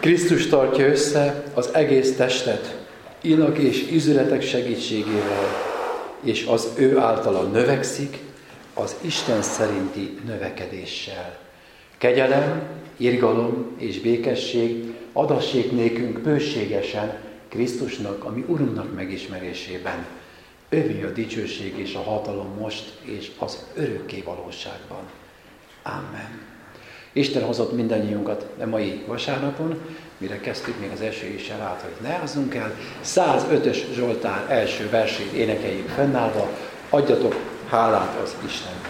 Krisztus tartja össze az egész testet, inak és ízületek segítségével, és az ő általa növekszik az Isten szerinti növekedéssel. Kegyelem, irgalom és békesség adassék nékünk bőségesen Krisztusnak, a mi Urunknak megismerésében. Övé a dicsőség és a hatalom most és az örökké valóságban. Amen. Isten hozott mindannyiunkat a mai vasárnapon, mire kezdtük, még az eső is elállt, hogy ne azzunk el. 105-ös Zsoltár első versét énekeljük fennállva, adjatok hálát az Istennek.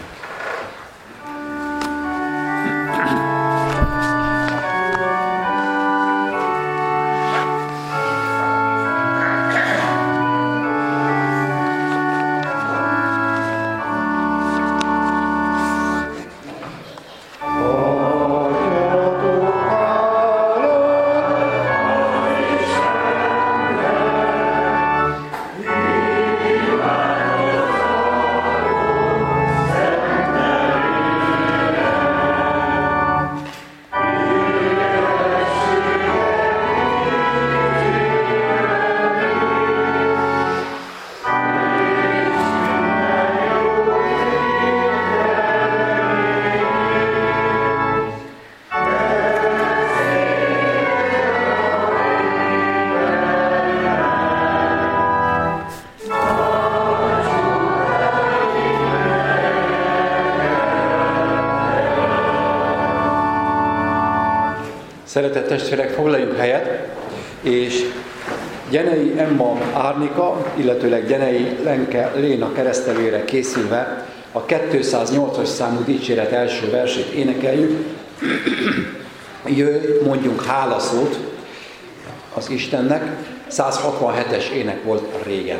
Szeretett testvérek, foglaljuk helyet, és Gyenei Emma Árnika, illetőleg Gyenei Lenke Léna keresztelőjére készülve a 208-as számú dicséret első versét énekeljük. Jöjj, mondjunk hálaszót az Istennek. 167-es ének volt régen.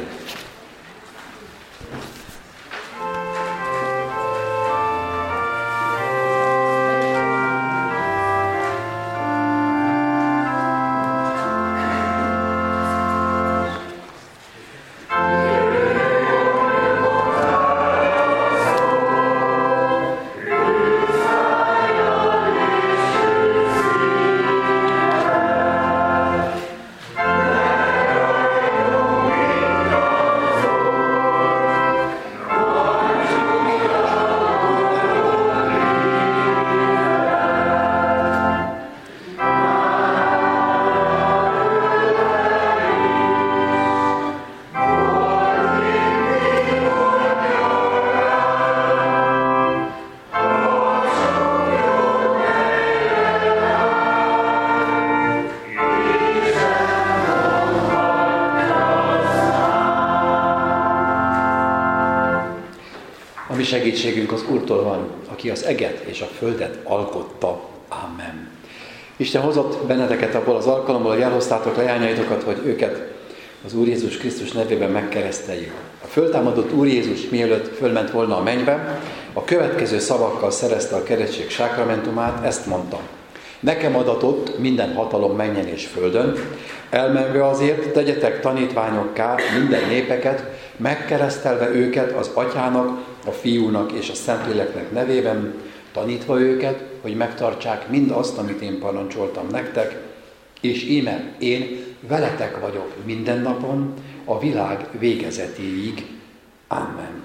Segítségünk az Úrtól van, aki az eget és a földet alkotta. Amen. Isten hozott benneteket abból az alkalomból, hogy elhoztátok leányaitokat, hogy őket az Úr Jézus Krisztus nevében megkereszteljük. A föltámadott Úr Jézus, mielőtt fölment volna a mennybe, a következő szavakkal szerezte a keresztség sákramentumát, ezt mondta: nekem adatott minden hatalom mennyen és földön, elmenve azért tegyetek tanítványokká minden népeket, megkeresztelve őket az Atyának, a Fiúnak és a Szentléleknek nevében, tanítva őket, hogy megtartsák mindazt, amit én parancsoltam nektek, és íme én veletek vagyok minden napon, a világ végezetéig. Amen.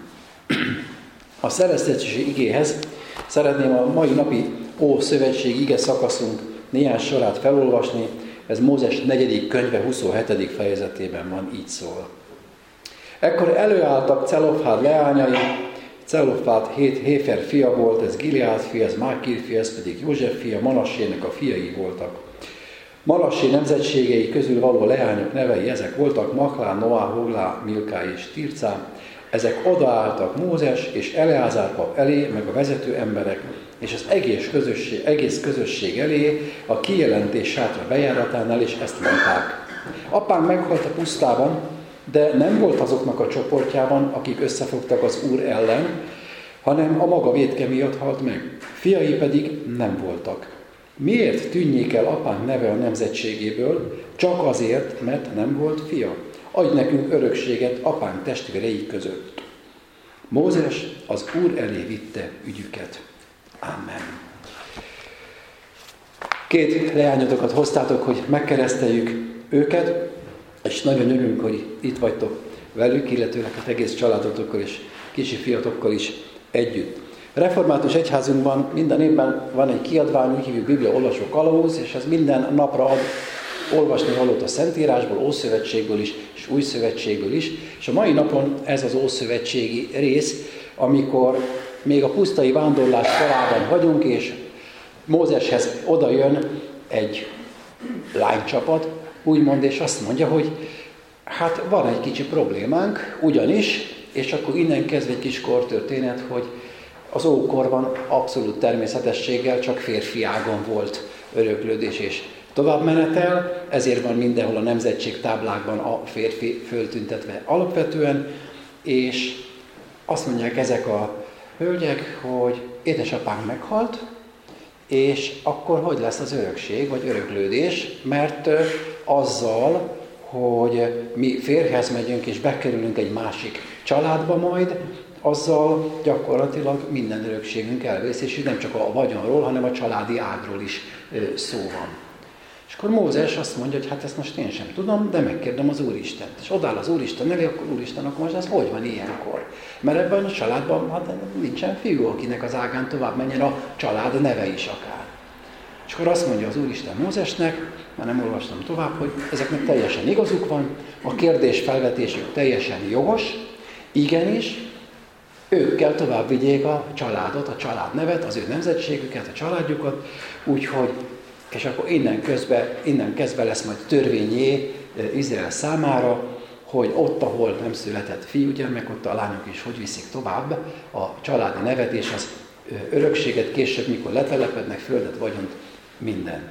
A szereztetési igéhez szeretném a mai napi Ószövetség ige szakaszunk néhány sorát felolvasni, ez Mózes 4. könyve 27. fejezetében van, így szól. Ekkor előálltak Celofhád leányai, Celofhád Héfer fia volt, ez Gileád fia, ez Mákír fia, ez pedig József fia, Manassének a fiai voltak. Manassé nemzetségei közül való leányok nevei ezek voltak: Machlá, Noá, Hoglá, Milká és Tircá. Ezek odaálltak Mózes és Eleázár pap elé, meg a vezető emberek, és az egész közösség elé a kijelentés sátra bejáratánál, és ezt mondták: apám meghalt a pusztában, de nem volt azoknak a csoportjában, akik összefogtak az Úr ellen, hanem a maga vétke miatt halt meg. Fiai pedig nem voltak. Miért tűnjék el apánk neve a nemzetségéből? Csak azért, mert nem volt fia. Adj nekünk örökséget apánk testvérei között. Mózes az Úr elé vitte ügyüket. Amen. 2 leányotokat hoztátok, hogy megkereszteljük őket, és nagyon örülünk, hogy itt vagytok velük, illetőleg az egész családotokkal és kicsi fiatokkal is együtt. A református egyházunkban minden évben van egy kiadvány, úgy hívjuk Biblia olvasó kalauz, és ez minden napra ad olvasni valót a Szentírásból, Ószövetségből is, és Újszövetségből is. És a mai napon ez az ószövetségi rész, amikor még a pusztai vándorlás korában vagyunk, és Mózeshez oda jön egy lánycsapat, úgymond, és azt mondja, hogy hát van egy kicsi problémánk, ugyanis, és akkor innen kezd egy kis kortörténet, hogy az ókorban abszolút természetességgel csak férfi ágon volt öröklődés és továbbmenetel, ezért van mindenhol a nemzetségtáblákban a férfi föltüntetve alapvetően, és azt mondják ezek a hölgyek, hogy édesapánk meghalt, és akkor hogy lesz az örökség, vagy öröklődés, mert azzal, hogy mi férjhez megyünk és bekerülünk egy másik családba majd, azzal gyakorlatilag minden örökségünk elvész, és nem csak a vagyonról, hanem a családi ágról is szó van. És akkor Mózes azt mondja, hogy hát ezt most én sem tudom, de megkérdem az Úristent. És odáll az Úristen elé, akkor Úristen, akkor most ez hogy van ilyenkor? Mert ebben a családban hát nincsen fiú, akinek az ágán tovább menjen a család neve is akár. És akkor azt mondja az Úristen Mózesnek, már nem olvastam tovább, hogy ezeknek teljesen igazuk van, a kérdés felvetésük teljesen jogos, igenis, ők kell tovább vigyék a családot, a családnevet, az ő nemzetségüket, a családjukat, úgyhogy, és akkor innen kezdve lesz majd törvényé Izrael számára, hogy ott, ahol nem született fiúgyermek, ott a lányok is hogy viszik tovább a családi nevet és az örökséget, később, mikor letelepednek, földet, vagyont, mindent.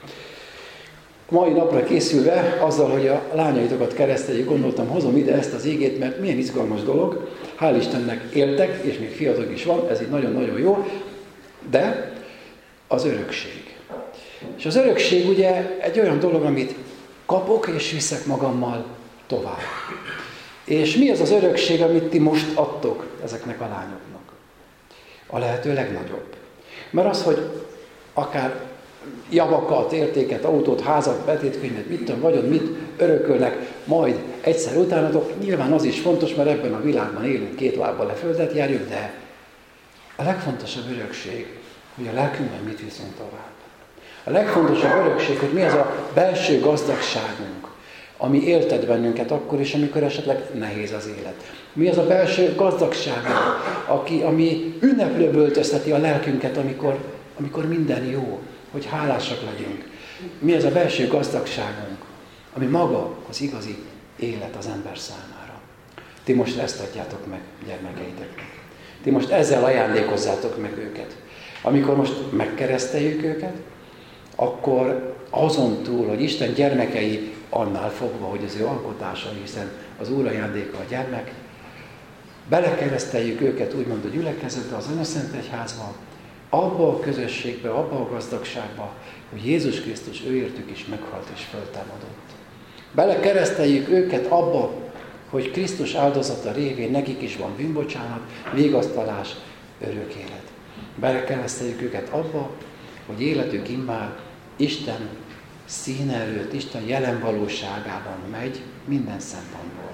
Mai napra készülve, azzal, hogy a lányaitokat kereszteljük, gondoltam, hozom ide ezt az igét, mert milyen izgalmas dolog. Hál' Istennek éltek, és még fiatok is van, ez így nagyon-nagyon jó, de az örökség. És az örökség ugye egy olyan dolog, amit kapok és viszek magammal tovább. És mi az az örökség, amit ti most adtok ezeknek a lányoknak? A lehető legnagyobb. Mert az, hogy akár javakat, értéket, autót, házat, betétkönyvet, mit tudom, vagyon, mit örökölnek majd egyszer utánatok, nyilván az is fontos, mert ebben a világban élünk, 2 lábbal leföldet járjuk, de a legfontosabb örökség, hogy a lelkünkben mit viszünk tovább. A legfontosabb örökség, hogy mi az a belső gazdagságunk, ami éltet bennünket akkor is, amikor esetleg nehéz az élet. Mi az a belső gazdagságunk, ami ünneplőbe öltözteti a lelkünket, amikor minden jó, hogy hálásak legyünk. Mi az a belső gazdagságunk, ami maga az igazi élet az ember számára. Ti most ezt adjátok meg gyermekeiteknek. Ti most ezzel ajándékozzátok meg őket. Amikor most megkereszteljük őket, akkor azon túl, hogy Isten gyermekei annál fogva, hogy az ő alkotása, hiszen az Úr ajándéka a gyermek, belekereszteljük őket úgymond a gyülekezetbe, az Anyaszentegyházba, abba a közösségbe, abba a gazdagságba, hogy Jézus Krisztus őértük is meghalt és föltámadott. Belekereszteljük őket abba, hogy Krisztus áldozata révén nekik is van bűnbocsánat, vigasztalás, örök élet. Belekereszteljük őket abba, hogy életük immár Isten színe előtt, Isten jelen valóságában megy minden szempontból.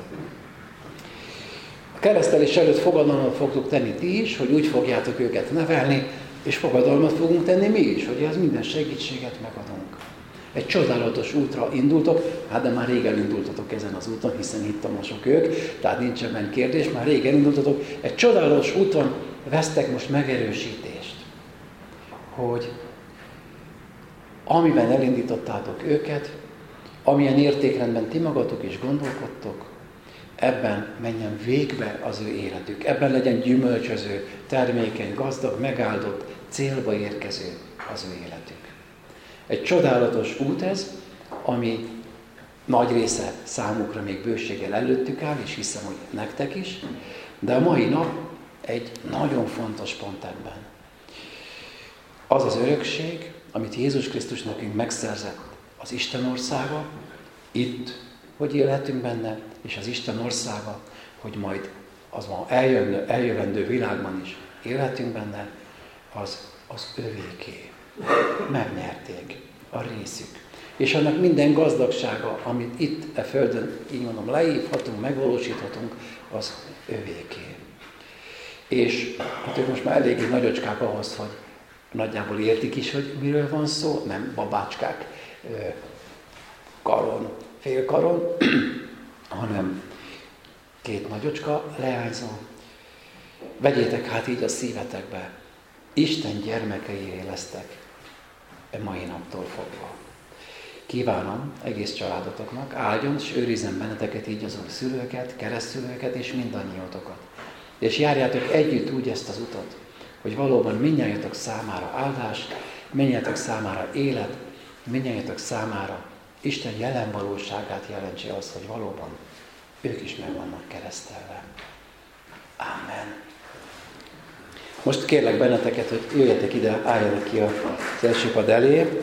A keresztelés előtt fogadalmat fogtok tenni ti is, hogy úgy fogjátok őket nevelni, és fogadalmat fogunk tenni mi is, hogy ez minden segítséget megadunk. Egy csodálatos útra indultok, hát de már rég elindultatok ezen az úton, hiszen itt tanulsok ők, tehát nincs ebben kérdés, már rég elindultatok. Egy csodálatos úton vesztek most megerősítést, hogy amiben elindítottátok őket, amilyen értékrendben ti magatok is gondolkodtok, ebben menjen végbe az ő életük, ebben legyen gyümölcsöző, termékeny, gazdag, megáldott, célba érkező az ő életük. Egy csodálatos út ez, ami nagy része számukra még bőséggel előttük áll, és hiszem, hogy nektek is, de a mai nap egy nagyon fontos pont ebben. Az az örökség, amit Jézus Krisztus nekünk megszerzett az Isten országa, itt, hogy élhetünk benne, és az Isten országa, hogy majd az eljövendő világban is élhetünk benne, az övéké. Megnyerték. a részük. És annak minden gazdagsága, amit itt a földön, így mondom, leívhatunk, megvalósíthatunk, az övéké. És hát ők most már eléggé nagyocskák ahhoz, hogy nagyjából értik is, hogy miről van szó, nem babácskák karon, félkaron, hanem két nagyocska leányzó. Vegyétek hát így a szívetekbe, Isten gyermekeié lesztek mai naptól fogva. Kívánom egész családotoknak, áldjon és őrizzen benneteket így az Úr szülőket, keresztszülőket és mindannyiótokat. És járjátok együtt úgy ezt az utat, hogy valóban mindnyájatok számára áldás, mindnyájatok számára élet, mindnyájatok számára Isten jelen valóságát jelentse az, hogy valóban ők is meg vannak keresztelve. Amen. Most kérlek benneteket, hogy jöjjetek ide, álljanak ki az első pad elé.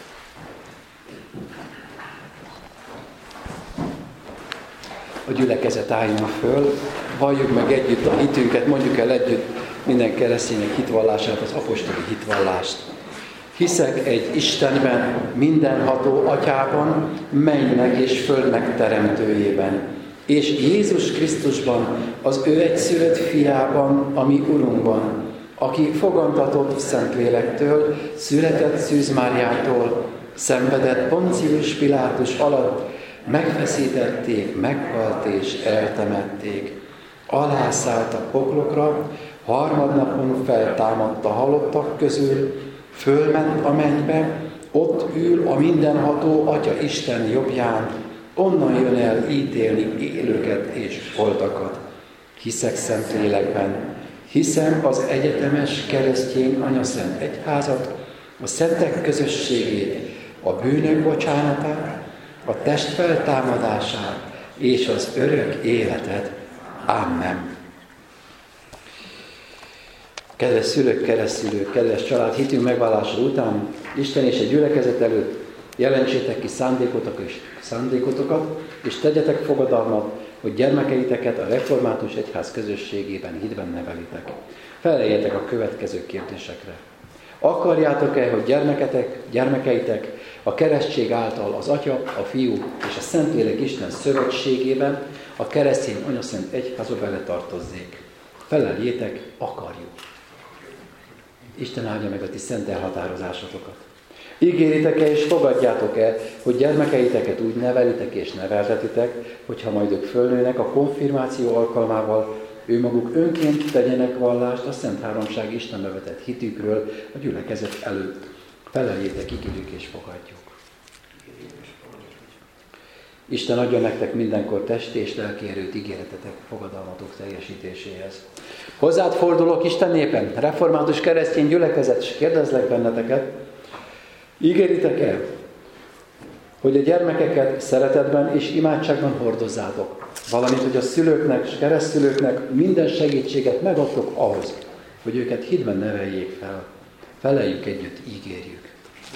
A gyülekezet álljon föl, valljuk meg együtt a hitünket, mondjuk el együtt minden kereszténynek hitvallását, az apostoli hitvallást. Hiszek egy Istenben, mindenható Atyában, mennynek és földnek teremtőjében, és Jézus Krisztusban, az ő egyszülött fiában, a mi Urunkban, aki fogantatott Szentlélektől, született Szűz Máriától, szenvedett Poncius Pilátus alatt, megfeszítették, meghalt és eltemették. Alászállt a poklokra, harmadnapon feltámadt a halottak közül, fölment a mennybe, ott ül a mindenható Atya Isten jobbján, onnan jön el ítélni élőket és holtakat. Hiszek Szentlélekben, hiszem az egyetemes keresztény anyaszent egyházat, a szentek közösségét, a bűnök bocsánatát, a test feltámadását és az örök életet. Amen. Kedves szülők, keresztszülők, kedves család, hitünk megvallása után Isten és a gyülekezet előtt jelentsétek ki szándékotokat, és tegyetek fogadalmat, hogy gyermekeiteket a református egyház közösségében hitben nevelitek. Feleljetek a következő kérdésekre. Akarjátok-e, hogy gyermekeitek a keresztség által az Atya, a Fiú és a Szentlélek Isten szövetségében a keresztény anyaszent egyházba beletartozzék? Feleljétek, akarjuk. Isten áldja meg a ti szent elhatározásotokat. Ígéritek-e és fogadjátok-e, hogy gyermekeiteket úgy nevelitek és neveltetitek, hogyha majd ők fölnőnek a konfirmáció alkalmával, ő maguk önként tegyenek vallást a Szent Háromság Istenbe vetett hitükről a gyülekezet előtt. Feleljétek, ígérjük és fogadjuk. Isten adja nektek mindenkor testi és lelki erőt ígéretetek, fogadalmatok teljesítéséhez. Hozzád fordulok, Isten népen, református keresztény gyülekezet, és kérdezlek benneteket, ígéritek-e, hogy a gyermekeket szeretetben és imádságban hordozzátok, valamint, hogy a szülőknek és keresztszülőknek minden segítséget megadtok ahhoz, hogy őket hitben neveljék fel. Feleljük együtt, ígérjük.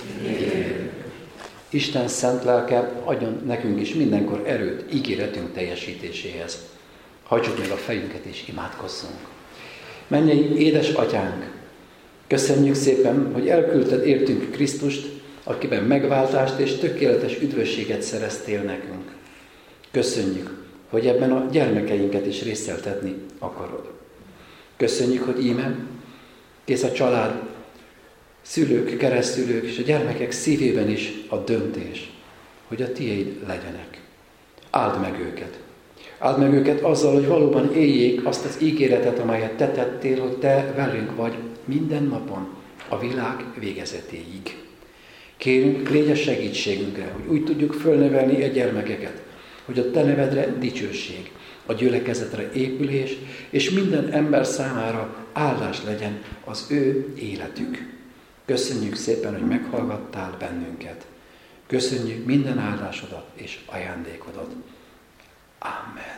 Isten szent lelke adjon nekünk is mindenkor erőt ígéretünk teljesítéséhez. Hajtsuk meg a fejünket és imádkozzunk. Mennyei édes Atyánk, köszönjük szépen, hogy elküldted értünk Krisztust, akiben megváltást és tökéletes üdvösséget szereztél nekünk. Köszönjük, hogy ebben a gyermekeinket is részeltetni akarod. Köszönjük, hogy íme kész a család, szülők, keresztülők és a gyermekek szívében is a döntés, hogy a tiéd legyenek. Áld meg őket. Áld meg őket azzal, hogy valóban éljék azt az ígéretet, amelyet te tettél, hogy te velünk vagy minden napon, a világ végezetéig. Kérünk, légy a segítségünkre, hogy úgy tudjuk fölnevelni a gyermekeket, hogy a te nevedre dicsőség, a gyülekezetre épülés, és minden ember számára áldás legyen az ő életük. Köszönjük szépen, hogy meghallgattál bennünket. Köszönjük minden áldásodat és ajándékodat. Amen.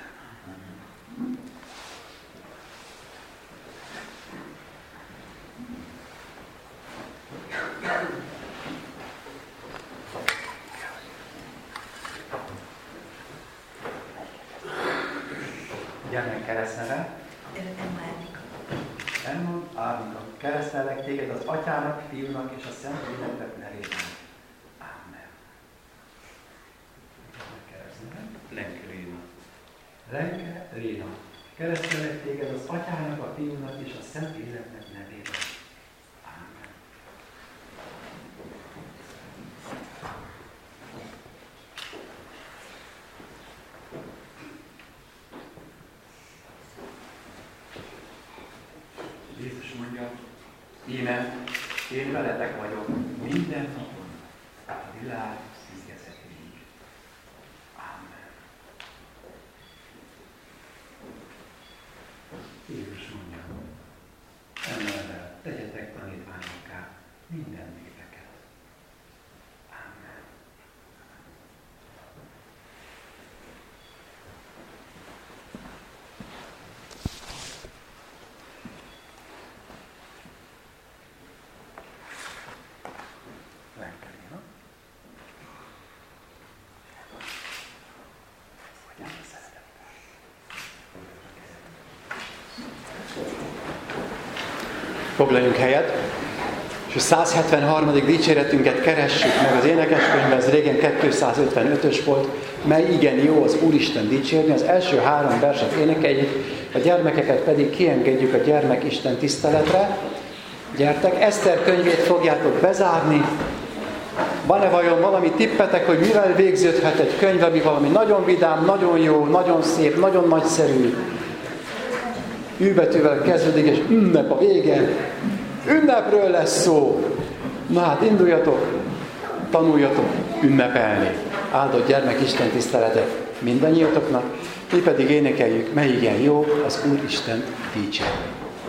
Gyermek keresztneve. Elmond Árnika. Keresztelek téged az Atyának, Fiúnak és a Szentléleknek nevében. Amen. Lenke Réna, keresztelek téged az Atyának, a Fiúnak és a Szent Léleknek nevében. Amen. Jézus mondja, íme, én veletek vagyok minden napon, a világ végezetéig. Amen. Jézus mondja, emellett tegyetek tanítványokká minden népeket. Amen. Foglaljunk helyet, és a 173. dicséretünket keressük meg az énekeskönyvben, ez régen 255-ös volt, mely igen jó az Úristen dicsérni, az első 3 verset énekeljük, a gyermekeket pedig kiengedjük a gyermekisten tiszteletre. Gyertek, Eszter könyvét fogjátok bezárni. Van-e vajon valami tippetek, hogy mivel végződhet egy könyv, ami valami nagyon vidám, nagyon jó, nagyon szép, nagyon nagyszerű, űbetűvel kezdődik, és ünnep a vége. Ünnepről lesz szó. Na hát induljatok, tanuljatok ünnepelni. Áldott gyermekisten tiszteletet mindannyiatoknak, mi pedig énekeljük, mely igen jó az Úristen dicsérni.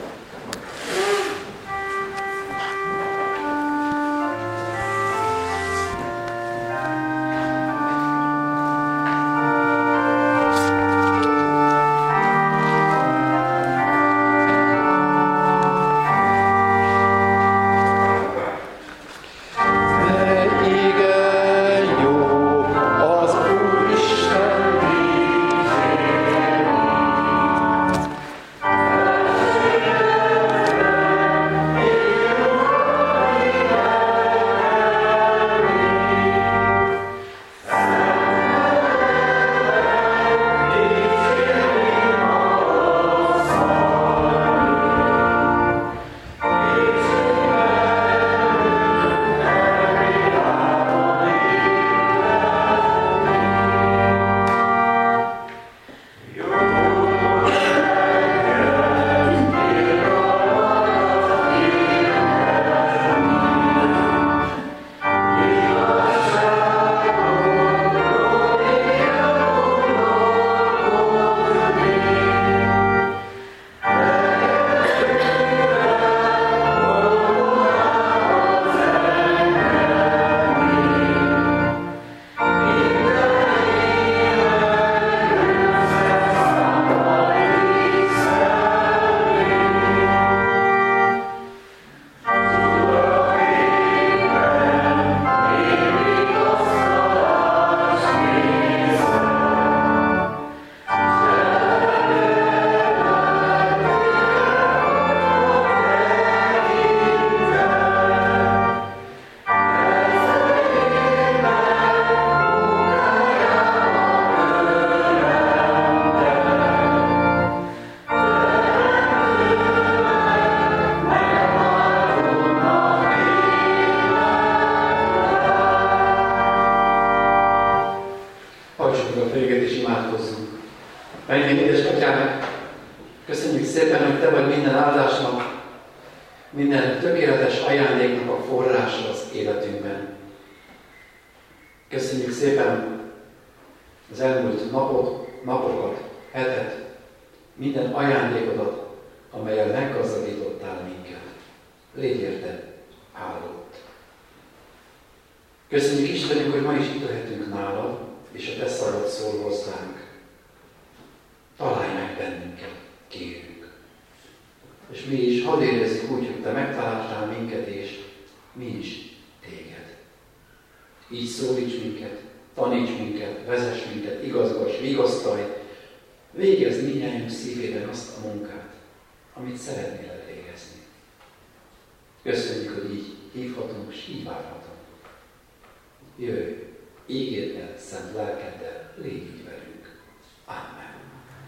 minden tökéletes ajándéknak a forrása az életünkben. Köszönjük szépen az elmúlt napokat, hetet, minden ajándékodat, amellyel meggazdagítottál minket. Légy érte áldott. Köszönjük Istenünk, hogy ma is itt lehetünk nálad, és a te szavad szól hozzánk. Találj meg bennünket, kérünk. És mi is hadd érezzük úgy, hogy te megtaláltál minket, és mi is téged. Így szólíts minket, taníts minket, vezess minket, igazgass, vigasztalj, végezd mindnyájunk szívében azt a munkát, amit szeretnél elvégezni. Köszönjük, hogy így hívhatunk, és így várhatunk. Jöjj, ígéddel, szent lelkeddel, légy így velünk. Amen.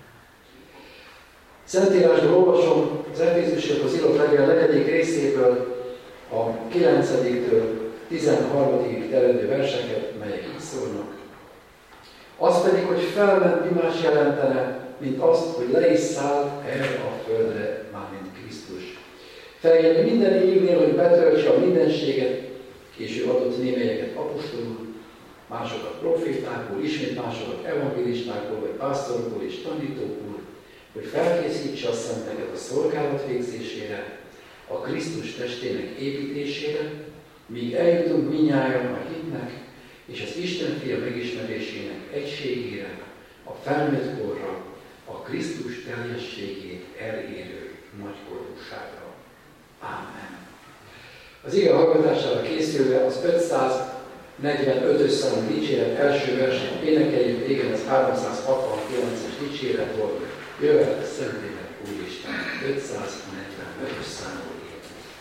Szentírásból olvasom az Efézusokhoz írott levél 4. részéből a 9-től 13-ig terjedő verseket, melyek így szólnak. Az pedig, hogy felment, mi más jelentene, mint azt, hogy le is szállt erre a földre, mármint Krisztus. Feljön minden évnél, hogy betöltse a mindenséget, és ő adott némelyeket apostolul, másokat profétákból, ismét másokat evangélistákból, vagy pásztorokból és tanítókból, hogy felkészítse a szenteket a szolgálat végzésére, a Krisztus testének építésére, míg eljutunk mindnyájan a hitnek és az Isten fia megismerésének egységére, a felnőtt korra, a Krisztus teljességét elérő nagykorúságra. Ámen. Az ige hallgatására készülve az 545-ös számú dicséret első versét énekeljük, régen ez 369-es dicséret volt, jövet Szentlélek Úristen, 545-ös számú ének.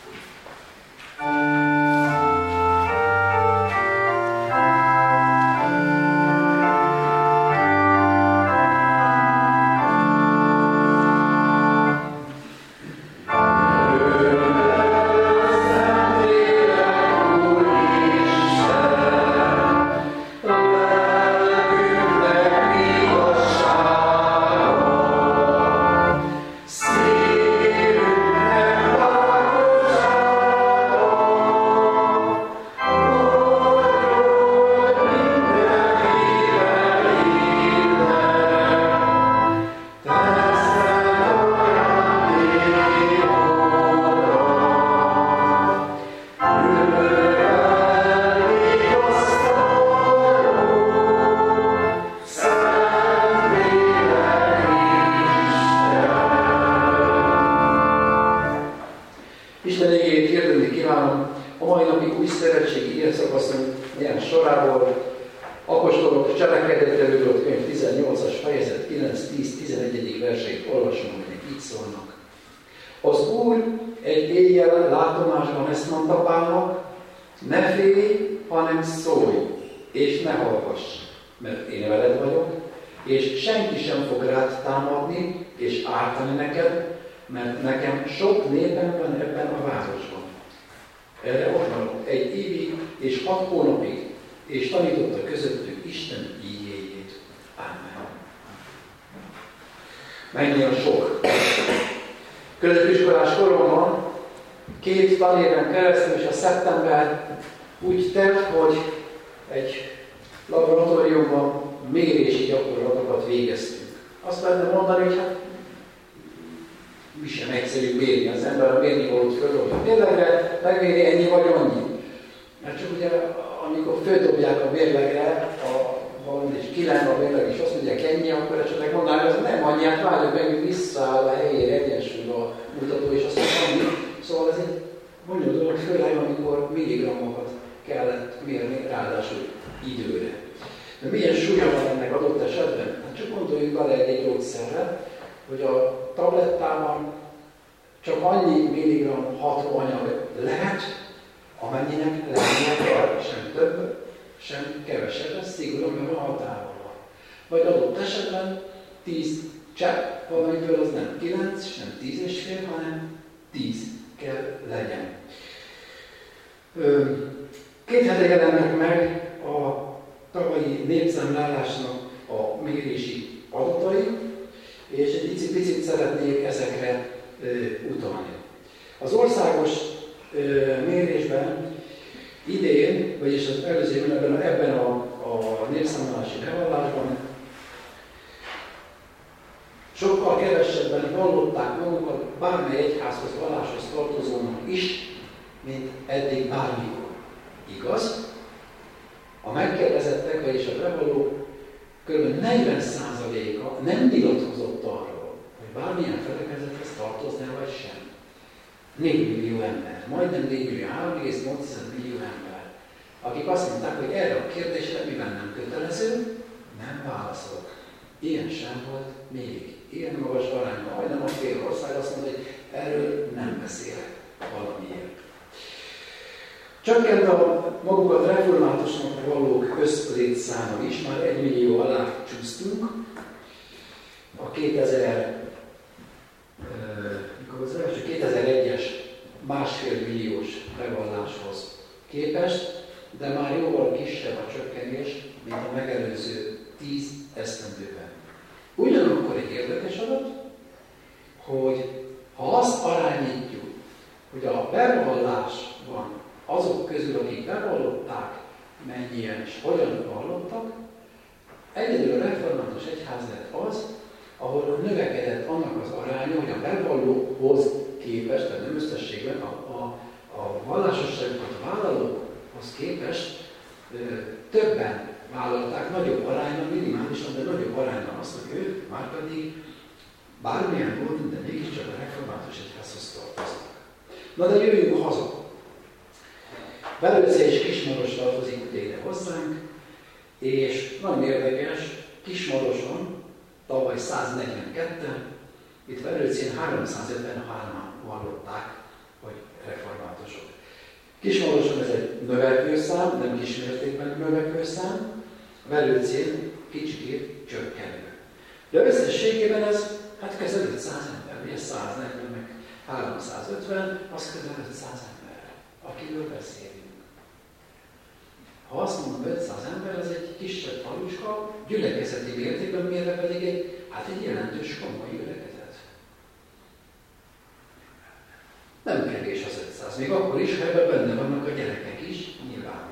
Mennyien sok. Középiskolás koromban 2 tanéven keresztül és a szeptember úgy telt, hogy egy laboratóriumban mérési gyakorlatokat végeztünk. Azt lehetne mondani, hogy hát mi sem egyszerű mérni, az ember a mérni valót földobja mérlegre, megmérni ennyi vagy annyi. Mert csak ugye, amikor földobják a mérlegre, valamit és kileng a mérleg, és azt mondják ennyi, akkor esetleg mondanám, hogy nem annyi, hát várjuk meg, visszaáll a helyére egyensúlyba mutató, és azt mondja, szóval ez egy bonyolult dolog, főleg amikor milligrammokat kellett mérni, ráadásul időre. De milyen súlya van ennek adott esetben? Hát csak gondoljuk bele egy gyógyszerre, hogy a tablettában csak annyi milligram hatóanyag lehet, amennyinek lennie kell, sem több, sem kevesebb, ez szigorúan meg van határolva. Vagy adott esetben 10 csepp valamiből az nem 9, sem 10,5, hanem 10 kell legyen. 2 hete jelennek meg a tavalyi népszámlálásnak a mérési adatai, és egy picit szeretnék ezekre utalni. Az országos mérésben idén, vagyis az előző évben ebben a népszámlálási bevallásban sokkal kevesebben vallották magukat bármely egyházhoz, valláshoz tartozónak is, mint eddig bármikor. Igaz? A megkérdezettek, vagyis a bevallók kb. 40%-a nem nyilatkozott arról, hogy bármilyen felekezethez tartozna vagy sem. 4 millió ember, majdnem 4 millió, 3,8 millió ember, akik azt mondták, hogy erre a kérdésre, mivel nem kötelező, nem válaszolok. Ilyen sem volt még. Ilyen magas arányban, majdnem a fél ország azt mondta, hogy erről nem beszélek valamiért. Csökkent a magukat reformátusnak vallók összlétszáma is, már 1 millió alá csúsztunk. A 2010-es 1,5 milliós bevalláshoz képest, de már jóval kisebb a csökkenés, mint a megelőző 10 esztendőben. Ugyanakkor egy érdekes adat, hogy ha azt arányítjuk, hogy a bevallásban azok közül, akik bevallották, mennyien és hogyan vallottak, egyedül a református egyház lett az, ahol növekedett annak az aránya, hogy a bevallóhoz képest, tehát nem összességben, a vallásosságokat a vállalókhoz képest többen vállalták, nagyobb arányban, minimálisan, de nagyobb arányban azt, hogy ők már pedig bármilyen módon, de mégiscsak a református egyházhoz tartoznak. Na de jöjjünk haza. Velőce és Kismaros tartozik ide hozzánk, és nagyon érdekes, Kismaroson tavaly 142-en, itt Velőcén 353-an vallották, hogy reformátusok. Kismaroson ez egy növekvő szám, nem kismértékben növekvő szám, Velőcén kicsikét csökkenő. De összességében ez hát közel 500 ember, ugye 140 meg 350, az közel 500 ember, akiről beszélünk. Ha azt mondom 500 ember, az egy kisebb faluska, gyülekezeti mértékben mérve pedig egy jelentős komoly gyülekezet. Nem kevés az 500, még akkor is, ha ebben benne vannak a gyerekek is, nyilván.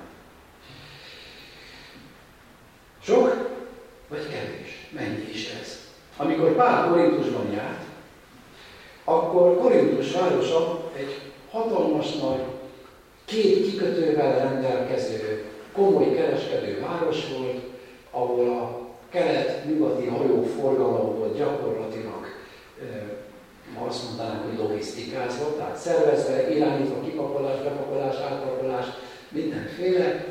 Sok vagy kevés? Mennyi is ez? Amikor Pál Korintusban járt, akkor Korintus városa egy hatalmas nagy, 2 kikötővel rendelkező, komoly kereskedő város volt, ahol a kelet-nyugati hajóforgalom volt gyakorlatilag, azt mondanánk, hogy logisztikázva, tehát szervezve, irányítva, kipapolás, bepapolás, átpapolás, mindenféle.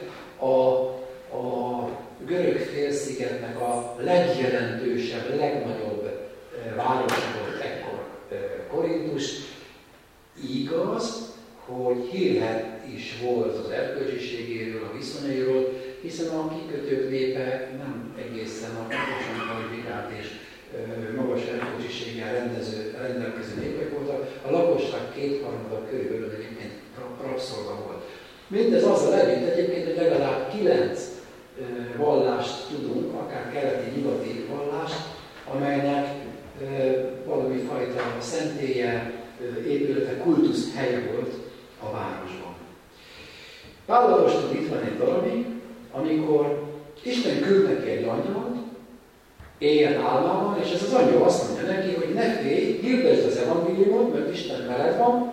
A görög félszigetnek a legjelentősebb, legnagyobb városa volt ekkor Korintus. Igaz, hogy hírhedt is volt az erkölcsiségéről, a viszonyairól, hiszen a kikötők népe nem egészen a pontosan kvalifikált és magas erkölcsiséggel rendelkező népek voltak. A lakosság 2/3 körülbelül egyébként rabszolga volt. Mindez azzal együtt egyébként, hogy legalább 9 vallást tudunk, akár keleti-nyugati vallást, amelynek valami fajta szentélye, épülete, kultusz helye volt a városban. Pál apostol itt van egy darabig, amikor Isten küld neki egy angyalt, éjjel álmában, és ez az angyal azt mondja neki, hogy ne félj, hirdesd az evangéliumot, mert Isten veled van,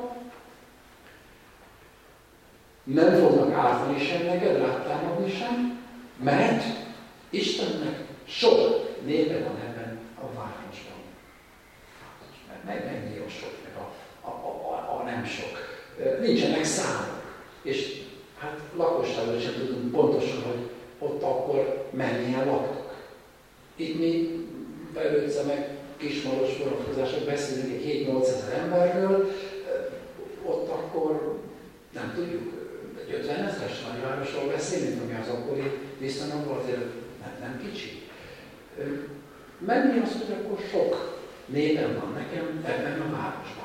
nem fognak ártani sem neked, rátámadni sem, mert Istennek sok népe van ebben a városban. Mert mennyi a sok, meg a nem sok. Nincsenek számok. És hát lakosságról sem tudunk pontosan, hogy ott akkor mennyien laktak. Itt mi Velőce meg Kismaros vonatkozások beszélünk egy 7-8 ezer emberről, ott akkor nem tudjuk, egy 50 ezeres nagyvárosról beszélünk, ami az akkori viszonyokban azért nem kicsi. Mennyi az, hogy akkor sok népem van nekem ebben a városban.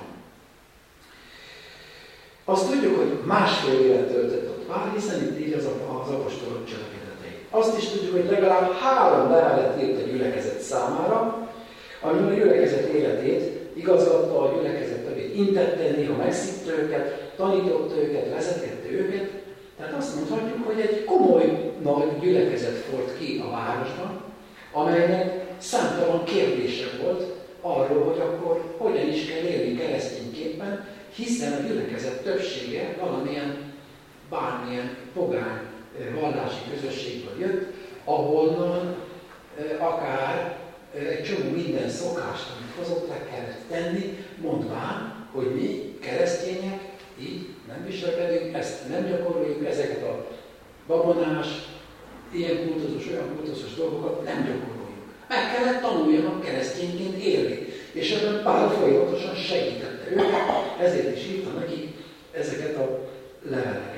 Azt tudjuk, hogy 1,5 évet töltött ott Pál, hiszen itt így az apostolok cselekedetei. Azt is tudjuk, hogy legalább 3 levelet írt a gyülekezet számára, amiben a gyülekezet életét igazgatta, a gyülekezet tagét intette, néha megszívta őket, tanította őket, vezetette őket. Tehát azt mondhatjuk, hogy egy komoly nagy gyülekezet fort ki a városban, amelynek számtalan kérdése volt arról, hogy akkor hogyan is kell élni keresztényképpen, hiszen a gyülekezet többsége bármilyen pogány vallási közösségből jött, ahonnan akár egy csomó minden szokást, amit hozott, le kellett tenni, mondván, hogy mi keresztények így nem viselkedünk, ezt nem gyakoroljuk, ezeket a babonás, ilyen kultuszos, olyan kultuszos dolgokat nem gyakoroljuk. Meg kellett tanuljanak keresztényként élni. És ebben Pál folyamatosan segítette őket, ezért is írta neki ezeket a leveleket.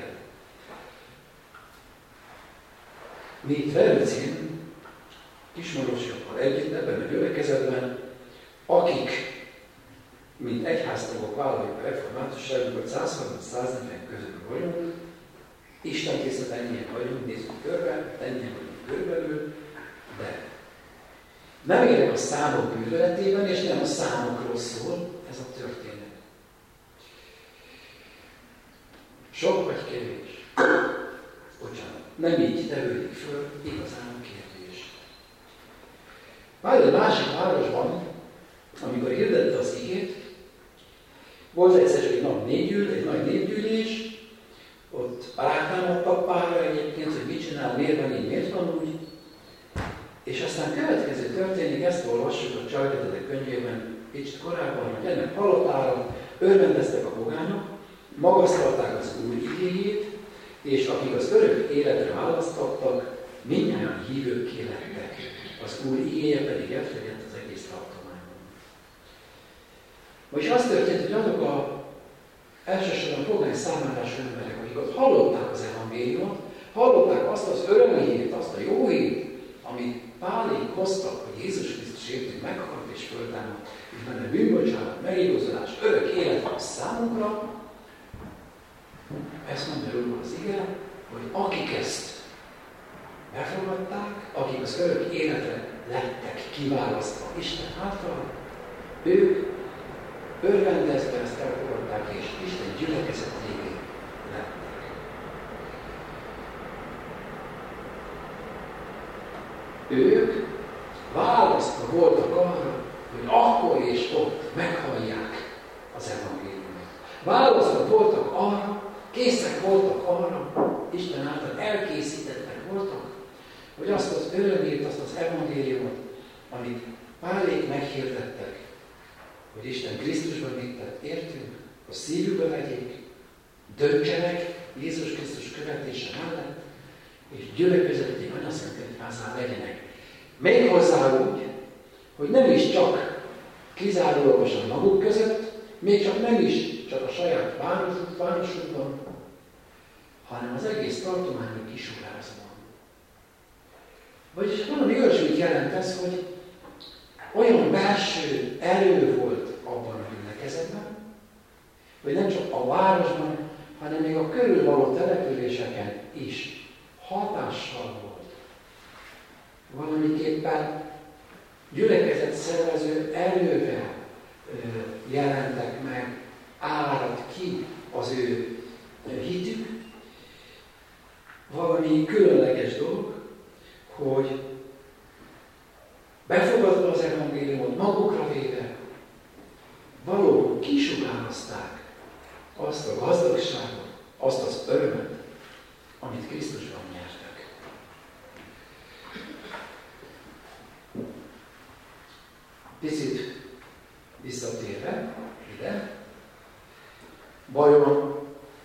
Mi itt Velőcén, Kismarosokkal együtt ebben a gyülekezetben, akik, mint mint egyháztagok vállaljuk a reformátusságunkat, 130-140 közül vagyunk, Isten készlet ennyien vagyunk, nézzük körbe, ennyien vagyunk körülbelül, de nem élek a számok műveletében, és nem a számokról szól ez a történet. Sok vagy kevés? Bocsánat, nem így tevődik föl igazán a kérdés. Már egy másik városban, amikor hirdette az igét, volt egyszer egy nagy népgyűlés, ott rátámadtak párra egyébként, hogy mit csinál, miért van így, miért van úgy. És aztán következő történik, ezt olvassuk a Cselekedetek könyvében kicsit korábban, hogy ennek halottára örvendeztek a pogányok, magasztalták az Úr igéjét, és akik az örök életre választottak, mindnyájan hívőkké lettek. Az Úr igéje pedig elterjedt az egész tartományban. Most az történt, hogy azok a elsősorban pogány származású emberek, akik ott hallották az evangéliumot, hallották azt az örömhírt, azt a jó hírt, amit Pálék hoztak, hogy Jézus Krisztus értünk meghalt és föltámadt, és benne bűnbocsánat, megigazolás, örök élet van számunkra. Ezt mondja róla az ige, hogy akik ezt befogadták, akik az örök életre lettek kiválasztva Isten által, ők örvendezve ezt elfogadták, és Isten gyülekezetévé lettek. Ők választva voltak arra, hogy akkor és ott meghallják az evangéliumot. Választva voltak arra, készek voltak arra, Isten által elkészítettek voltak, hogy azt az örömhírt, azt az evangéliumot, amit Pálék meghirdettek, hogy Isten Krisztusban mit tett értünk, a szívükbe vegyék, döntsenek Jézus Krisztus követése mellett, és gyülekezeti anyaszent egyházá legyenek. Méghozzá úgy, hogy nem is csak kizárólagosan maguk között, még csak nem is csak a saját városukban, hanem az egész tartományok kisugárzban. Vagyis valami olyasmit jelent ez, hogy olyan belső erő volt abban a gyülekezetben, hogy nem csak a városban, hanem még a körülvaló településeken is hatással volt. Valamiképpen gyülekezet szervező erővel jelentek meg, árad ki az ő hitük. Valami különleges dolog, hogy befogadva az evangéliumot, magukra véve, valóban kisugározták azt a gazdagságot, azt az örömet, amit Krisztusban nyertek. Picit visszatérve ide, vajon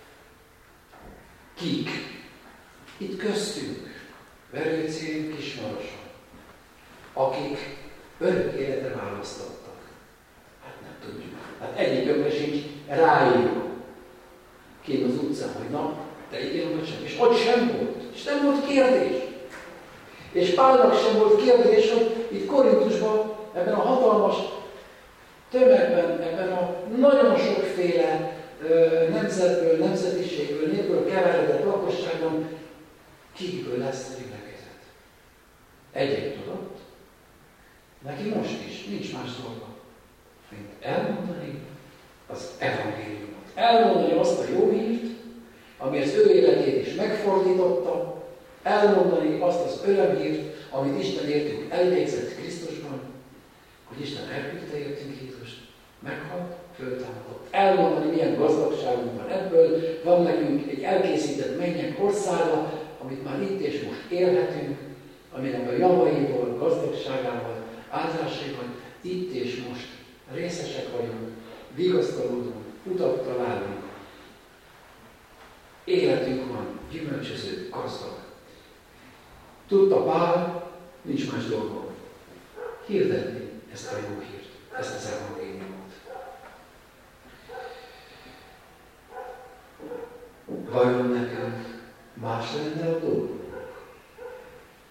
kik itt köztünk, Verőcén, Kismaroson, akik örök életre választottak? Hát nem tudjuk. Hát egyikünkre sincs ráírva kint az utcán, hogy na, te igen vagy sem. És ott sem volt. És nem volt kérdés. És Pálnak sem volt kérdés, hogy itt Korintusban, ebben a hatalmas tömegben, ebben a nagyon sokféle nemzetből, nemzetiségből, népből keveredett lakosságban kikből lesz a gyülekezet. Egyéb tudott, neki most is nincs más dolga, mint elmondani az evangéliumot. Elmondani azt a jó hírt, ami az ő életét is megfordította, elmondani azt az örömhírt, amit Isten értünk elvégzett Krisztusban, hogy Isten elküldte értünk Jézust, meghalt, föltámadott. Elmondani, milyen gazdagságunk van ebből, van nekünk egy elkészített mennyek országa, amit már itt és most élhetünk, aminek a javaiból, gazdagságával, áldásaival itt és most részesek vagyunk, vigasztalódunk, utat találunk. Életünk van, gyümölcsöző, gazdag. Tudta Pál, nincs más dolgom. Hirdetni ezt a jó hírt, ezt az evangéliumot. Vajon nekünk más lenne a dolgunk?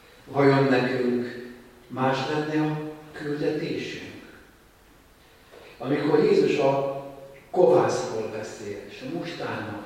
Vajon nekünk más lenne a küldetésünk? Amikor Jézus a kovászról beszél, és a mustárnakról.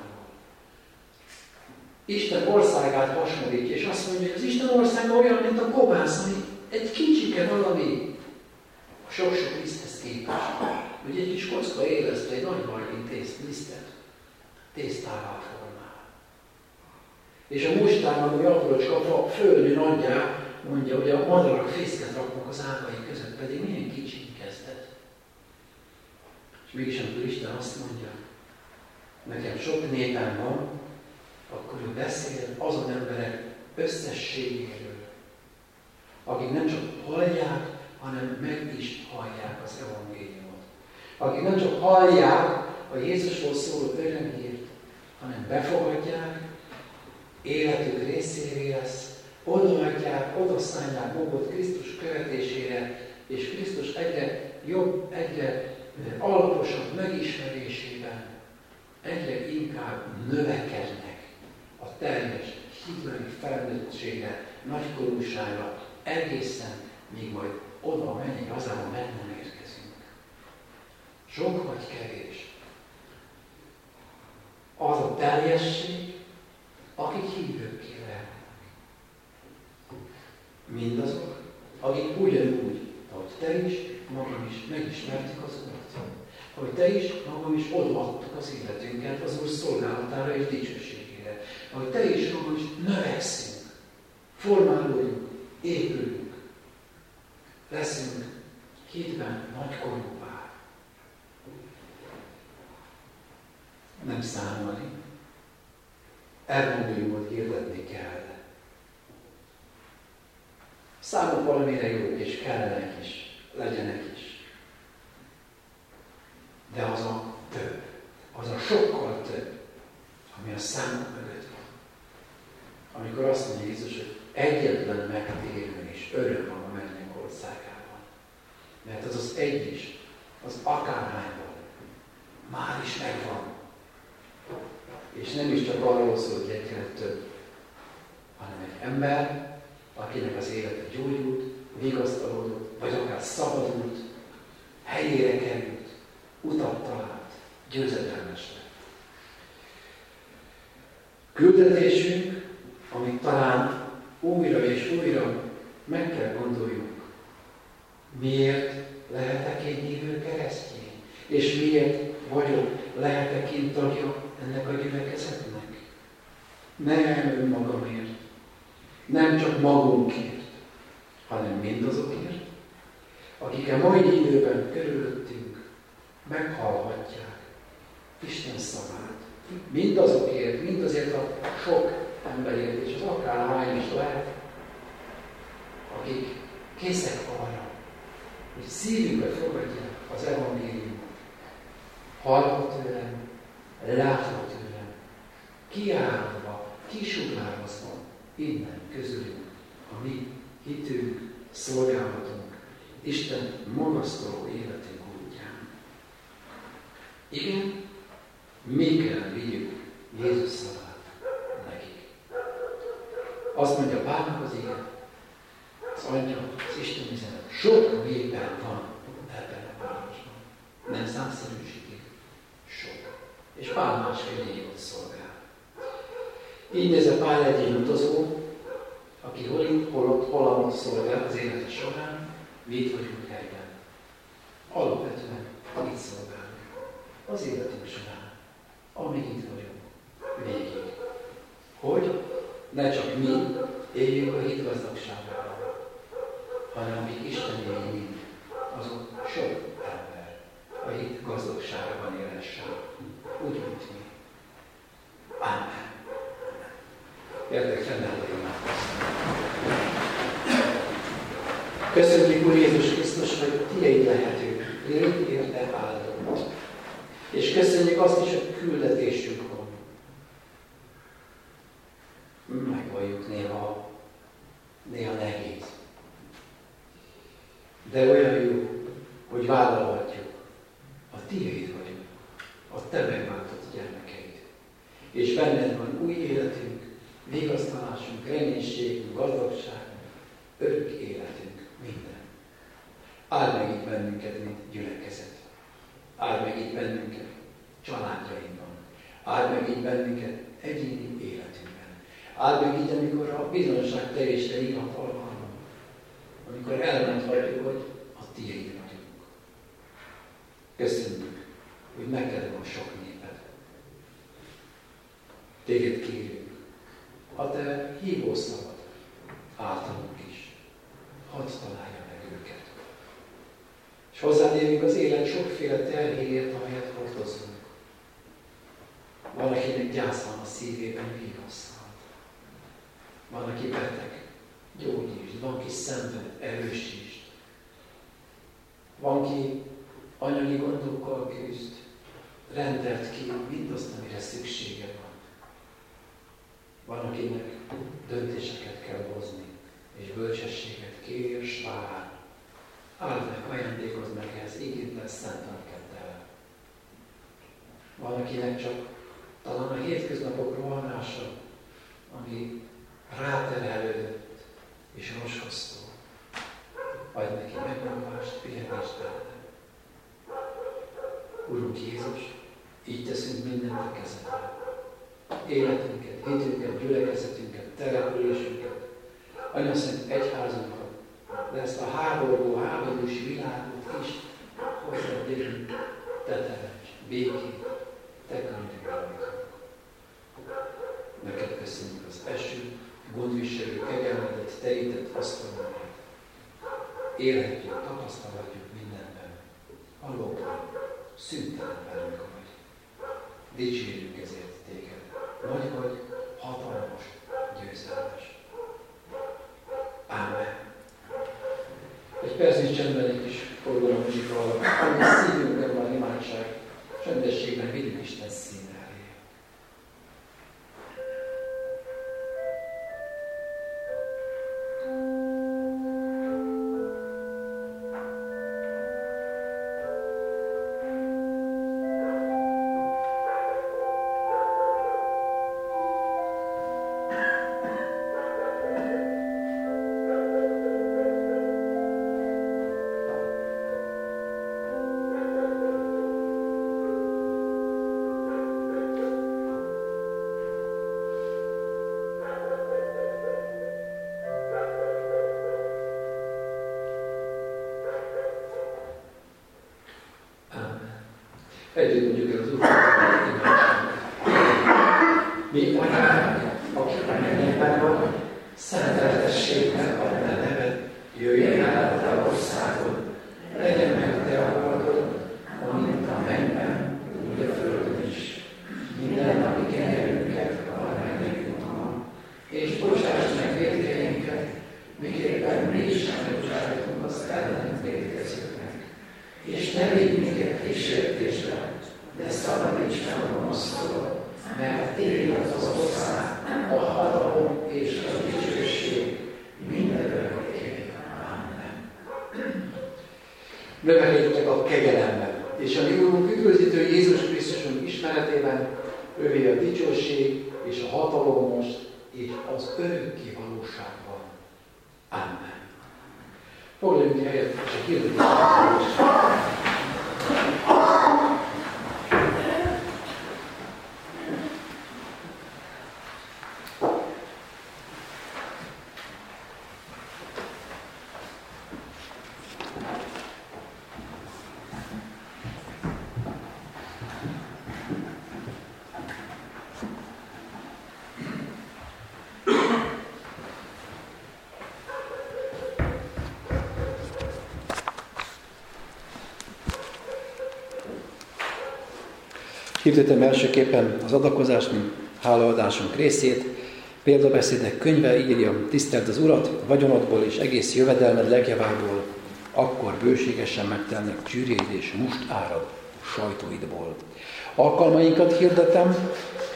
Isten országát hasonlítja, és azt mondja, hogy az Isten országa olyan, mint a kovász, ami egy kicsike valami a sok-sok liszthez képest. Ugye egy kis kocka éleszt egy nagy margin lisztet, tésztává formál. És a mustárnak, ami aprócska fölnő nagyjá, mondja, hogy a madarak fészket raknak az ágai között, pedig milyen kicsin kezdett. És mégis, amikor Isten azt mondja, nekem sok népem van, akkor ő beszél azon emberek összességéről, akik nem csak hallják, hanem meg is hallják az evangéliumot. Akik nem csak hallják a Jézusról szóló örömhírt, hanem befogadják, életük részévé lesz, odaadják, odaszállják magukat Krisztus követésére, és Krisztus egyre jobb, egyre alaposabb megismerésében egyre inkább növekednek a teljes hitbeli felnőttségre, nagykorúságra, egészen, míg majd oda a mennyei hazába meg nem érkezünk. Sok vagy kevés. Az a teljesség, akik hívőkké lehetnek. Mindazok, akik ugyanúgy, ahogy te is, magam is megismertük az Urat. Ahogy te is, magam is odaadtuk az életünket az Úr szolgálatára és dicsőségére. Ahogy te is, magam is növekszünk, formálódunk, épülünk, leszünk hitben nagykorúvá. Nem számolni, evangéliumot hirdetni kell. Számok valamire jók és kellenek is, legyenek is. De az a több, az a sokkal több, ami a számok mögött van. Amikor azt mondja Jézus, hogy egyetlen megtérő és öröm van a mennyek országában. Mert az az egy is, az akárhányban már is megvan. És nem is csak arról szól, hogy egyre több, hanem egy ember, akinek az élete gyógyult, vigasztalódott, vagy akár szabadult, helyére került, utat talált, győzedelmes lett. Küldetésünk, amit talán újra és újra meg kell gondoljunk, miért lehetek én hívő keresztény, és miért vagyok, lehetek én tagja ennek a gyülekezetnek. Nem önmagamért, nem csak magunkért, hanem mindazokért, akik a mai időben körülöttünk meghallhatják Isten szavát. Mindazokért, mindazért a sok emberért, és az akárhány is lehet, akik készek arra, hogy szívükbe fogadják az evangéliumot. Hallva tőlem, látva tőlem, kiáradva, kisugárzva innen közülünk a mi hitünk, szolgálatunk, Isten magasztaló életünk útján. Igen, mi kell vigyük Jézus szavát nekik. Azt mondja Pálnak az igen, az Atya, az Isten üzenet, sok népen van ebben a városban. Nem számszerűsítik, sok. És Pál másfél évot szolgál. Így nézze Pál egy utazó, aki hol itt, hol ott, hol amott szolgál az élete során, mi itt vagyunk helyben. Alapvetően itt szolgálunk. Az életünk során, amíg itt vagyunk, végig. Hogy ne csak mi éljünk a hit gazdagságával, hanem akik Isten éli mind, azok sok ember a hit gazdagságában élhessen, úgy, mint mi. Amen. Gyertek fennálló Köszönjük, Úr Jézus Krisztus, hogy tiéd lehetünk, légy érte áldott. És köszönjük azt is, hogy küldetésünk van. Megvalljuk néha nehéz. De olyan jó, hogy vállalhatjuk. A tiéd vagyunk, a te megváltott gyermekeid. És benned van új életünk, vigasztalásunk, reménységünk, gazdagságunk, örök életünk, minden. Áld meg itt bennünket, mint gyülekezet. Áld meg így bennünket családjainkban. Áld meg így bennünket egyéni életünkben. Áld meg így, amikor a bizonság teljesre írhat alkalmunk. Amikor elmondhatjuk, hogy a tiéd vagyunk. Köszönjük, hogy neked van sok néped. Téged kérjük, a te hívószavad általunk is, hadd találja meg őket. És hozzád jövünk az élet sokféle terhéért, amelyet hordozunk. Van, akinek gyász van a szívében, vigasztal. Van, aki beteg, gyógyítsd. Van, ki szenved, erősítsd. Van, ki anyagi gondokkal küzd, rendelt ki mindazt, amire szüksége van. Van, akinek döntéseket kell hozni, és bölcsességet kér, s vár. Áld meg, ajándékozd meg ehhez, igényben szent lelkeddel. Van, akinek csak talán a hétköznapok rohanása, ami ráterhelődött és roskasztó. Adj neki megnyugvást, pihenést benne. Urunk Jézus, így teszünk mindent a kezedbe. Életünket, hitünket, gyülekezetünket, településünket, Anyaszent egyházunkat, de ezt a háborús világot is hozzád gyerünk, te teremts, békét, te könyvünk rajtunk. Neked köszönjük az eső, gondviselő, kegyelmedet, tejített asztalonát. Élhetjük, tapasztalhatjuk mindenben. Valóban szüntelen velünk vagy. Dicsérjük ezért téged. Nagy vagy, hatalmas, győzelmes. Ámen. Egy percnyi csendben egy kis forgalom muzsikával, ami szívünkben van imádság, csendességben vigyük Isten szín elé. Együtt mondjuk el az Úrnak imádságot. Mi Atyánk, aki a mennyekben vagy, szenteltessék meg a te neved, jöjjön el a te országod, legyen meg te akaratod, amint a mennyben, úgy a földön is. Minden napi kenyerünket add meg nekünk ma, és bocsáss meg vétkeinket, miképpen mi is megbocsájtunk az ellenünk vétkezőknek. És ne vigy minket kísértésbe, de szabadíts meg a gonosztól, mert tiéd az ország, a hatalom és a dicsőség mindörökké. Amen. Növekedjetek a kegyelemben, és a mi Úrunk üdvözítő Jézus Krisztusunk ismeretében övé a dicsőség és a hatalom most, és az örökké valóságban. Amen. Foglaljunk helyet, és a hirdetés. Hirdetem elsőképpen az adakozást, mint hálaadásunk részét. Példabeszédek könyve írja, tiszteld az Urat, vagyonodból és egész jövedelmed legjavából, akkor bőségesen megtelnek csűrjeid és must árad sajtóidból. Alkalmainkat hirdetem.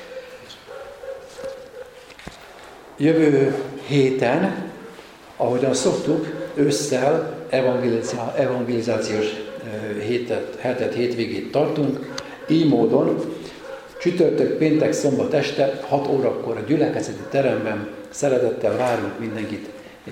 Jövő héten, ahogyan szoktuk, ősszel evangelizációs hétvégét tartunk. Így módon csütörtök, péntek, szombat este 6 órakor a gyülekezeti teremben szeretettel várunk mindenkit egy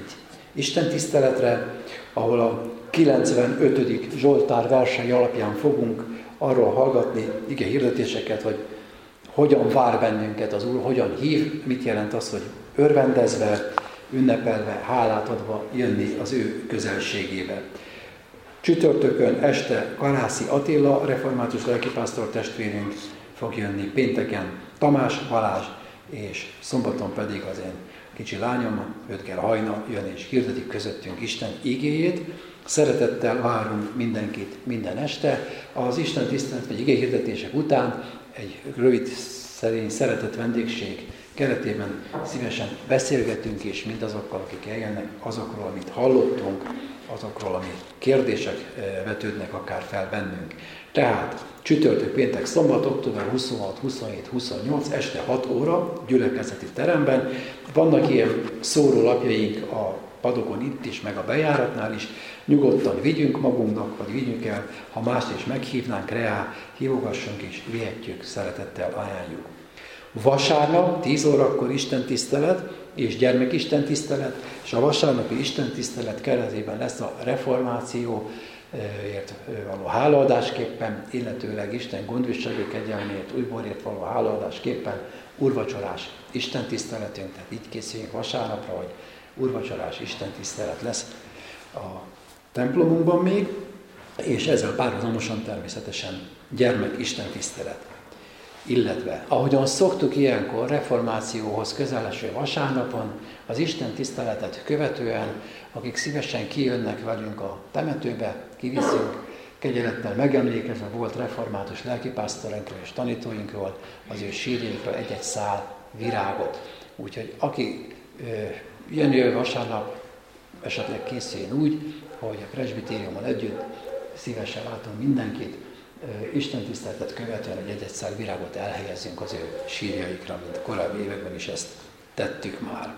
istentiszteletre, ahol a 95. Zsoltár versei alapján fogunk arról hallgatni ige hirdetéseket, hogy hogyan vár bennünket az Úr, hogyan hív, mit jelent az, hogy örvendezve, ünnepelve, hálát adva jönni az ő közelségébe. Csütörtökön este Karászi Attila, református lelkipásztor testvérünk fog jönni, pénteken Tamás Balázs, és szombaton pedig az én kicsi lányom, Ötger Hajna jön és hirdeti közöttünk Isten igéjét. Szeretettel várunk mindenkit minden este. Az Isten tisztelet vagy igéhirdetések után egy rövid, szerény, szeretett vendégség keretében szívesen beszélgetünk is mindazokkal, akik eljönnek, azokról, amit hallottunk, azokról, ami kérdések vetődnek akár fel bennünk. Tehát csütörtök, péntek, szombat, október 26, 27, 28, este 6 óra, gyülekezeti teremben. Vannak ilyen szórólapjaink a padokon itt is, meg a bejáratnál is. Nyugodtan vigyünk magunknak, vagy vigyünk el, ha mást is meghívnánk rá, hívogassunk és vihetjük, szeretettel ajánljuk. Vasárnap 10 órakor istentisztelet és gyermekistentisztelet, és a vasárnapi istentisztelet keretében lesz a reformációért való hálaadásképpen, illetőleg Isten gondviselő kegyelméért, újborért való hálaadásképpen úrvacsorás istentiszteletünk, tehát így készüljünk vasárnapra, hogy úrvacsorás istentisztelet lesz a templomunkban még, és ezzel párhuzamosan természetesen gyermek istentisztelet. Illetve, ahogyan szoktuk ilyenkor reformációhoz közeleső vasárnapon, az Isten tiszteletet követően, akik szívesen kijönnek velünk a temetőbe, kiviszünk, kegyelettel megemlékezve volt református lelkipásztorunkról és tanítóinkról, az ő sírjaikra egy-egy szál virágot. Úgyhogy aki jön vasárnap, esetleg készüljön úgy, hogy a presbitériumon együtt szívesen látunk mindenkit, istentiszteletet követően egy szál virágot elhelyezzünk az ő sírjaikra, mint korábbi években is ezt tettük már.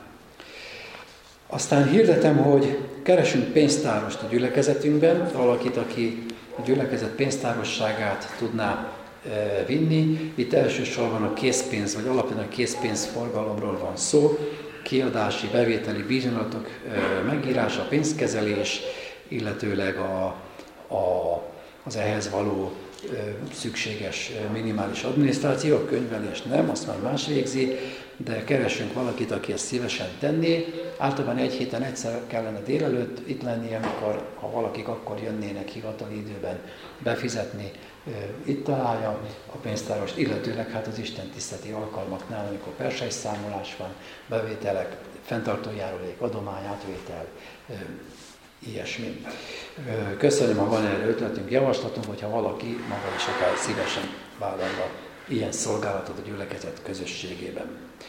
Aztán hirdetem, hogy keresünk pénztárost a gyülekezetünkben, valakit, aki a gyülekezet pénztárosságát tudná vinni. Itt elsősorban a készpénz, vagy alapvetően a készpénzforgalomról van szó, kiadási, bevételi bizonylatok megírása, pénzkezelés, illetőleg az ehhez való szükséges minimális adminisztráció, a könyvelés nem, azt már más végzi, de keresünk valakit, aki ezt szívesen tenné. Általában egy héten egyszer kellene délelőtt itt lennie, amikor, ha valakik akkor jönnének hivatali időben befizetni, itt találja a pénztárost, illetőleg hát az istentiszteleti alkalmaknál, amikor persejszámolás van, bevételek, fenntartójárulék, adomány, átvétel, ilyesmi. Köszönöm, ha van erre ötletünk, javaslatunk, hogyha valaki maga is akár szívesen vállalva ilyen szolgálatot a gyülekezet közösségében.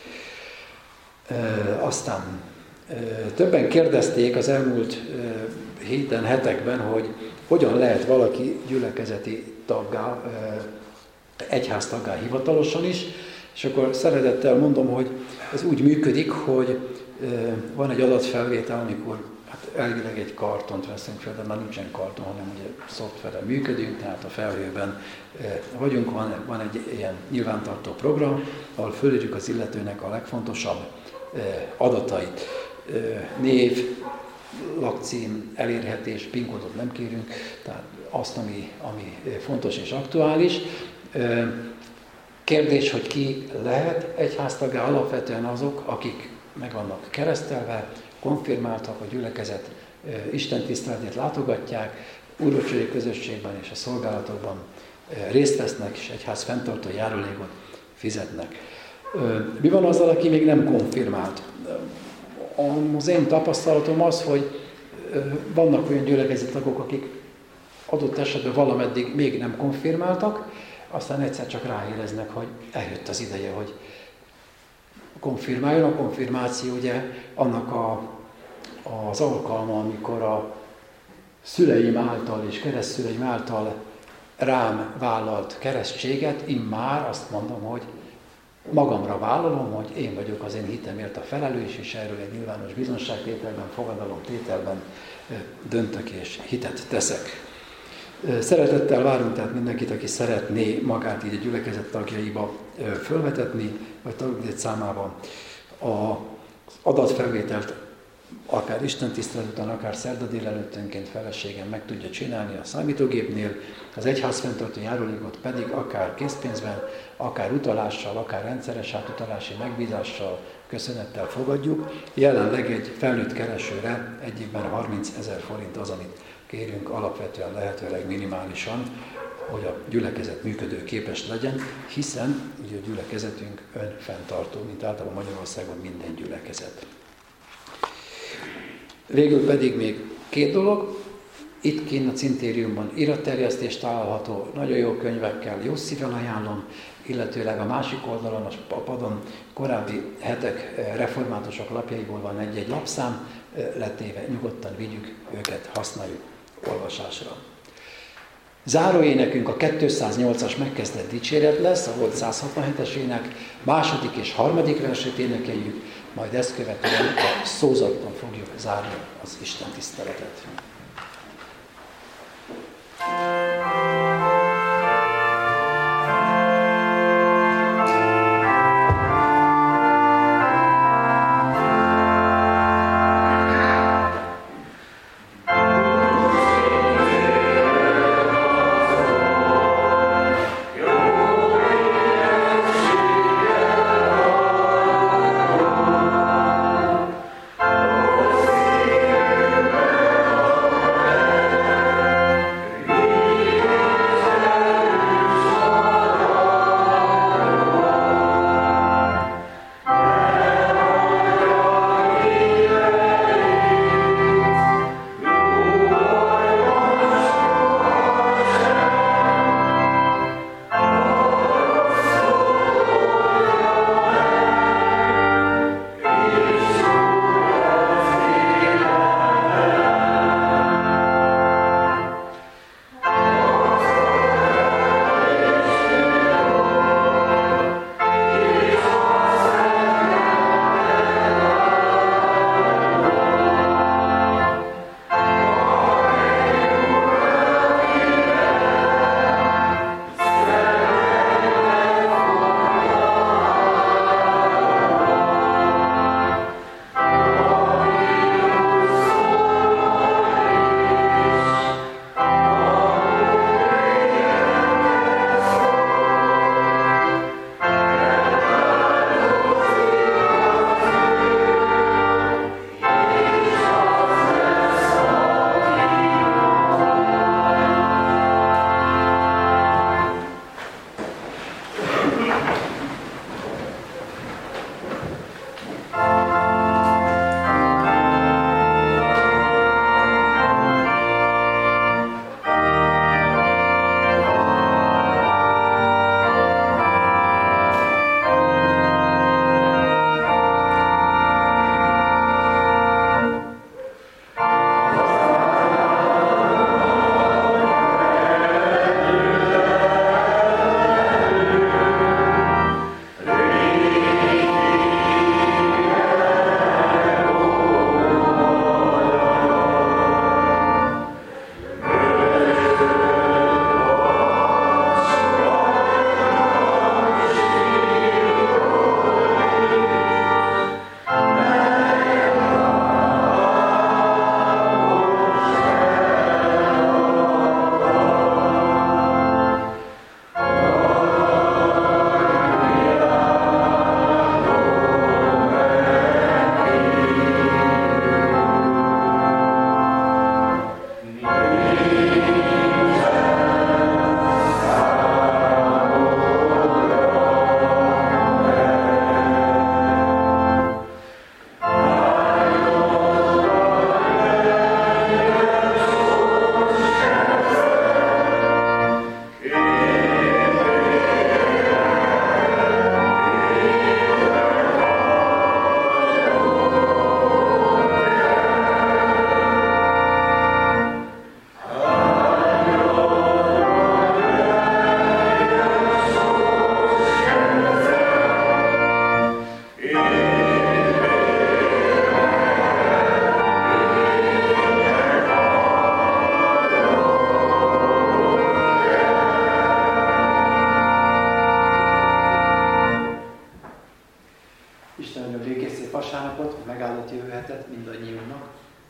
Aztán többen kérdezték az elmúlt héten, hetekben, hogy hogyan lehet valaki gyülekezeti taggá, egyháztaggá hivatalosan is, és akkor szeretettel mondom, hogy ez úgy működik, hogy van egy adatfelvétel, amikor elvileg egy kartont veszünk fel, de már nincsen karton, hanem ugye szoftverrel működünk, tehát a felhőben vagyunk, van egy ilyen nyilvántartó program, ahol fölírjuk az illetőnek a legfontosabb adatait. Név, lakcím, elérhetés, PIN kódot nem kérünk, tehát azt, ami fontos és aktuális. Kérdés, hogy ki lehet egyháztaggá, alapvetően azok, akik meg vannak keresztelve, konfirmáltak, a gyülekezet istentiszteletét látogatják, úrvacsorai közösségben és a szolgálatokban részt vesznek, és egyház fenntartó járulékot fizetnek. Mi van azzal, aki még nem konfirmált? Az én tapasztalatom az, hogy vannak olyan gyülekezeti tagok, akik adott esetben valameddig még nem konfirmáltak, aztán egyszer csak ráéreznek, hogy eljött az ideje, hogy konfirmáljon. A konfirmáció ugye annak az alkalma, amikor a szüleim által és keresztszüleim által rám vállalt keresztséget, immár azt mondom, hogy magamra vállalom, hogy én vagyok az én hitemért a felelős, és erről egy nyilvános bizonságtételben, fogadalomtételben döntök és hitet teszek. Szeretettel várunk tehát mindenkit, aki szeretné magát így a gyülekezet tagjaiba fölvetetni, vagy tagjait számában. Az adatfelvételt akár Isten tisztelet után, akár szerda délelőttönként feleségem meg tudja csinálni a számítógépnél, az egyház fenntartó járulékot pedig akár készpénzben, akár utalással, akár rendszeres átutalási megbízással, köszönettel fogadjuk. Jelenleg egy felnőtt keresőre egy évben 30 000 forint az, amit kérünk alapvetően lehetőleg minimálisan, hogy a gyülekezet működőképes legyen, hiszen ugye a gyülekezetünk önfenntartó, mint általában Magyarországon minden gyülekezet. Végül pedig még 2 dolog. Itt kint a Cintériumban iratterjesztés található, nagyon jó könyvekkel, jó szívvel ajánlom, illetőleg a másik oldalon, a padon korábbi hetek reformátusok lapjaiból van egy-egy lapszám letéve, nyugodtan vigyük őket, használjuk olvasásra. Záróénekünk a 208-as megkezdett dicséret lesz, a volt 167-es ének, második és harmadik versét énekeljük, majd ezt követően a szózatban fogjuk zárni az Isten tiszteletet. Oh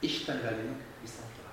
Isten velünk viszontlátásra.